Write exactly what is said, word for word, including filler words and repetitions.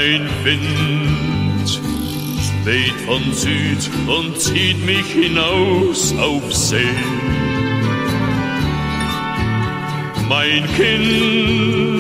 Ein Wind weht von Süd und zieht mich hinaus auf See. Mein Kind